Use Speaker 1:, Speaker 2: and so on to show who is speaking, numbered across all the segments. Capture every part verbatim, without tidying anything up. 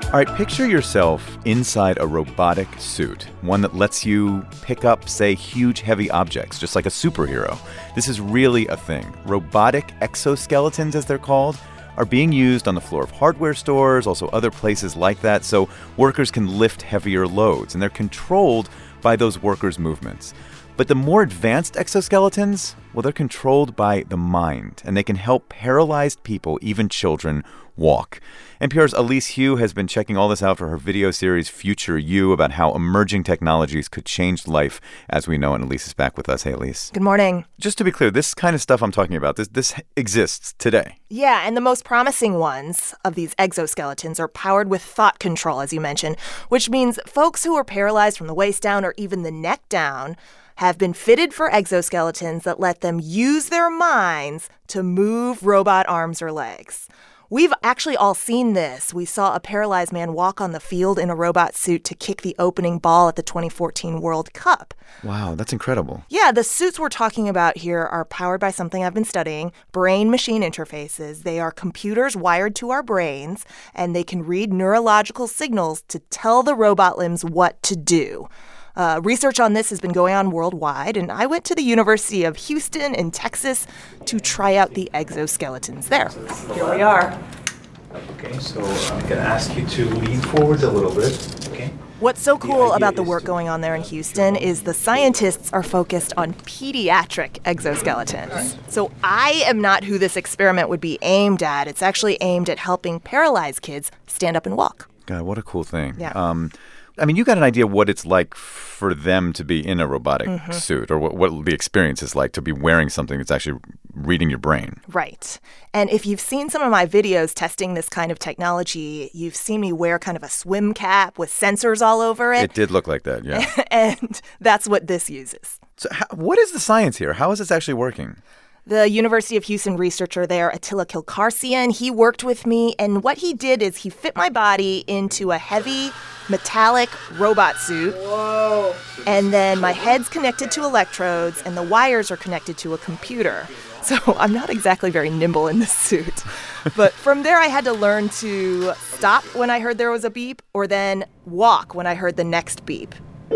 Speaker 1: All right, picture yourself inside a robotic suit, one that lets you pick up, say, huge, heavy objects, just like a superhero. This is really a thing. Robotic exoskeletons, as they're called, are being used on the floor of hardware stores, also other places like that, so workers can lift heavier loads, and they're controlled by those workers' movements. But the more advanced exoskeletons, well, they're controlled by the mind, and they can help paralyzed people, even children, walk. N P R's Elise Hu has been checking all this out for her video series Future You about how emerging technologies could change life as we know. And Elise is back with us. Hey, Elise.
Speaker 2: Good morning.
Speaker 1: Just to be clear, this kind of stuff I'm talking about, this this exists today.
Speaker 2: Yeah, and the most promising ones of these exoskeletons are powered with thought control, as you mentioned, which means folks who are paralyzed from the waist down or even the neck down have been fitted for exoskeletons that let them use their minds to move robot arms or legs. We've actually all seen this. We saw a paralyzed man walk on the field in a robot suit to kick the opening ball at the twenty fourteen World Cup.
Speaker 1: Wow, that's incredible.
Speaker 2: Yeah, the suits we're talking about here are powered by something I've been studying, brain-machine interfaces. They are computers wired to our brains, and they can read neurological signals to tell the robot limbs what to do. Uh, research on this has been going on worldwide, and I went to the University of Houston in Texas to try out the exoskeletons there. Here we are.
Speaker 3: Okay, so I'm going to ask you to lean forward a little bit, okay?
Speaker 2: What's so cool about the work going on there in Houston is the scientists are focused on pediatric exoskeletons. So I am not who this experiment would be aimed at. It's actually aimed at helping paralyzed kids stand up and walk.
Speaker 1: God, what a cool thing.
Speaker 2: Yeah.
Speaker 1: Um, I mean, you got an idea what it's like for them to be in a robotic mm-hmm. suit, or what, what the experience is like to be wearing something that's actually reading your brain.
Speaker 2: Right. And if you've seen some of my videos testing this kind of technology, you've seen me wear kind of a swim cap with sensors all over it.
Speaker 1: It did look like that, yeah.
Speaker 2: And that's what this uses.
Speaker 1: So how, what is the science here? How is this actually working?
Speaker 2: The University of Houston researcher there, Attila Kilkarsian, he worked with me, and what he did is he fit my body into a heavy metallic robot suit.
Speaker 3: Whoa.
Speaker 2: And then my head's connected to electrodes, and the wires are connected to a computer. So I'm not exactly very nimble in this suit. But from there, I had to learn to stop when I heard there was a beep, or then walk when I heard the next beep.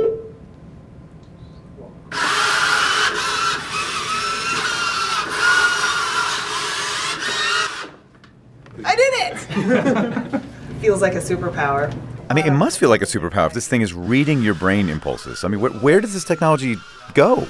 Speaker 2: I did it! Feels like a superpower.
Speaker 1: I mean, it must feel like a superpower if this thing is reading your brain impulses. I mean, wh- where does this technology go?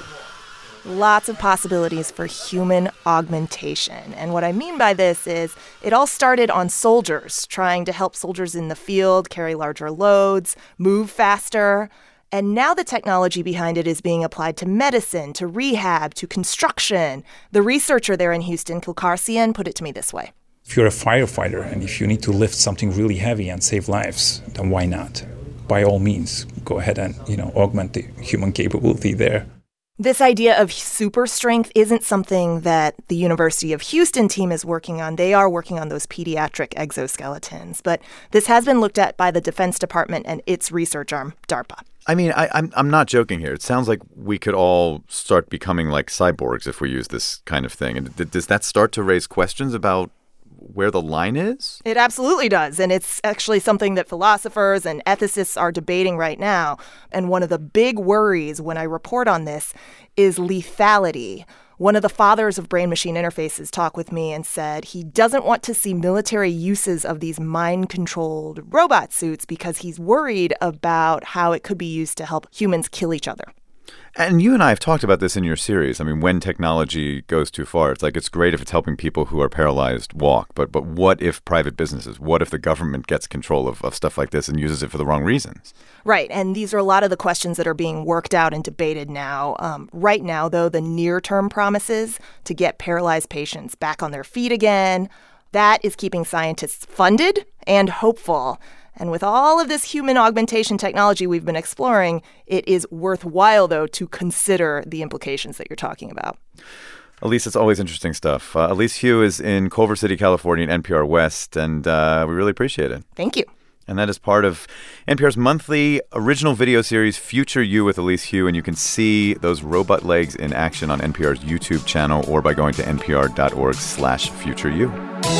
Speaker 2: Lots of possibilities for human augmentation. And what I mean by this is it all started on soldiers, trying to help soldiers in the field carry larger loads, move faster. And now the technology behind it is being applied to medicine, to rehab, to construction. The researcher there in Houston, Kilkarsian, put it to me this way.
Speaker 4: If you're a firefighter and if you need to lift something really heavy and save lives, then why not? By all means, go ahead and, you know, augment the human capability there.
Speaker 2: This idea of super strength isn't something that the University of Houston team is working on. They are working on those pediatric exoskeletons. But this has been looked at by the Defense Department and its research arm, DARPA.
Speaker 1: I mean, I, I'm I'm not joking here. It sounds like we could all start becoming like cyborgs if we use this kind of thing. And th- does that start to raise questions about where the line is?
Speaker 2: It absolutely does. And it's actually something that philosophers and ethicists are debating right now. And one of the big worries when I report on this is lethality. One of the fathers of brain-machine interfaces talked with me and said he doesn't want to see military uses of these mind-controlled robot suits because he's worried about how it could be used to help humans kill each other.
Speaker 1: And you and I have talked about this in your series. I mean, when technology goes too far, it's like it's great if it's helping people who are paralyzed walk. But but what if private businesses, what if the government gets control of, of stuff like this and uses it for the wrong reasons?
Speaker 2: Right. And these are a lot of the questions that are being worked out and debated now. Um, right now, though, the near-term promises to get paralyzed patients back on their feet again, that is keeping scientists funded and hopeful. And with all of this human augmentation technology we've been exploring, it is worthwhile, though, to consider the implications that you're talking about.
Speaker 1: Elise, it's always interesting stuff. Uh, Elise Hu is in Culver City, California, in N P R West, and uh, we really appreciate it.
Speaker 2: Thank you.
Speaker 1: And that is part of N P R's monthly original video series, Future You with Elise Hu. And you can see those robot legs in action on N P R's YouTube channel or by going to npr.org slash futureyou.